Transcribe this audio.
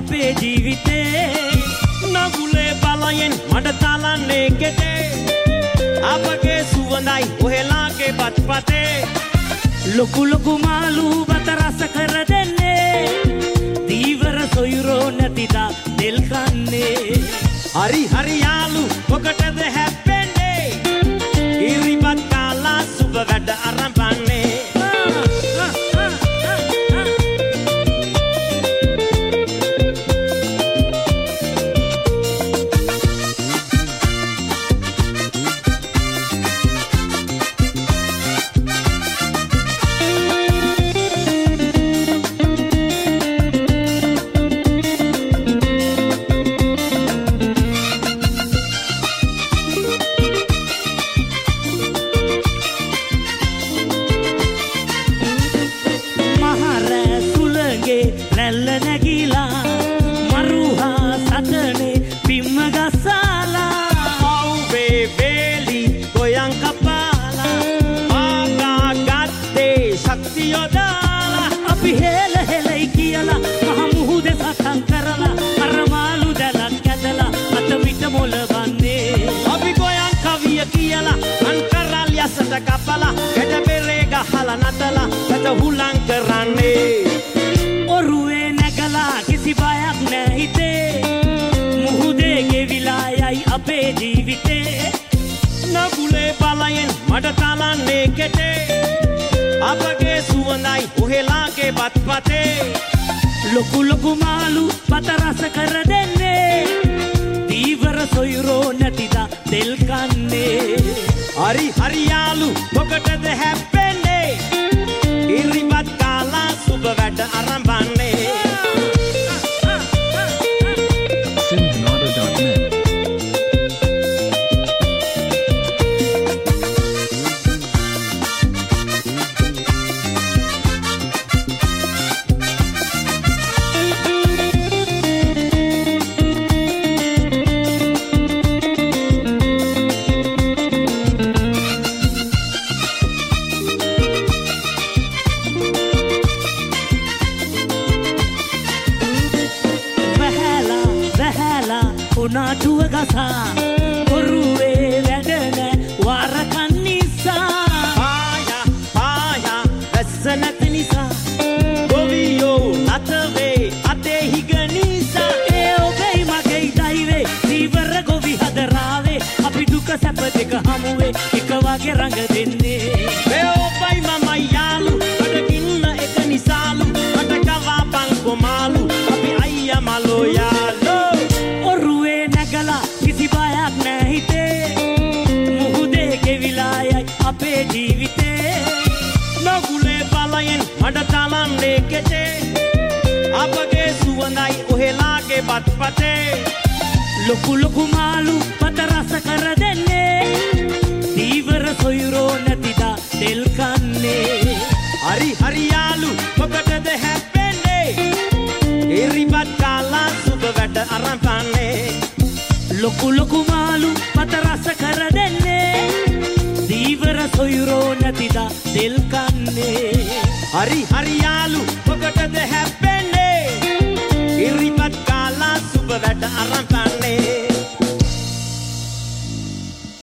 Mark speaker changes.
Speaker 1: අපේ ජීවිතේ නගුලේ බලයෙන් මඩ තලන්නේ කෙටේ අපගේ සුවඳයි ඔහෙලාගේ බත්පතේ ලොකු ලොකු මාළු බත රස කර දෙන්නේ දීවර සොයුරෝ නැතිදා දෙල් කන්නේ හරි හරි යාළු මොකටද හැප්පෙන්නේ ඉරිබත් කාලා සුබ වැඩ අරඹන්නේ රැල්ල නැගිලා මරුහා සතනේ බිම්ම ගසාලා අවුවේ වේලි ගොයන් කපාලා ආගා ගත්තේ ශක්තිය යොදාලා අපි හෙල හෙලයි කියලා මහ මුහුදේ සටන් කරලා අර මාළු දැලක් ඇදලා අත පිට මොලවන්නේ අපි ගොයන් කවිය කියලා අන්කරල් යසට කපලා ගැට බෙරේ ගහලා නටලා පැත හුලං කරන්නේ ඔරුවේ නැගලා කිසි බයක් නැහිතේ මුහුදේ ගෙවිලා යයි අපේ ජීවිතේ නගුලේ බලයෙන් මඩ තලන්නේ කෙටේ අපගේ සුවඳයි ඔහෙලාගේ බත්පතේ ලොකු ලොකු මාළු බත රස කර දෙන්නේ දීවර සොයුරෝ නැතිදා දෙල් කන්නේ හරි හරි යාළු මොකටද හැප්පෙන්නේ ඉරිබත් කාලා සුබ වැඩ අරඹන්නේ උනාටුව ගසා ඔරුවේ වැඩන වරකන් නිසා පායා වැස්ස නැති නිසා ගොවියෝ නතවේ අතේ හිග නිසා ඒ ඔබයි මගේ දෛවේ දීවර ගොවි හදරාවේ අපි දුක සැප දෙක හමුවේ එක වගේ රඟ දෙන්නේ ඒ ඔබයි මමයි යාළු අඩකින්න එක නිසාලු මට කවා පංකො මාළු අපි අයියා මලෝ යාළු කිසි බයක් නැහිතේ මුහුදේ ගෙවිලා යයි අපේ ජීවිතේ නගුලේ බලයෙන් මඩ තලන්නේ කෙටේ අපගේ සුවඳයි ඔහෙලාගේ බත්පතේ ලොකු ලොකු මාළු බත රස කර දෙන්නේ දීවර සොයුරෝ නැතිදා දෙල් කන්නේ හරි හරි යාළු මොකටද හැප්පෙන්නේ ඉරිබත් කාලා සුබ වැඩ අරඹන්නේ ලොකු ලොකු මාළු බත රස කර දෙන්නේ දීවර සොයුරෝ නැතිදා දෙල් කන්නේ හරි හරි යාළු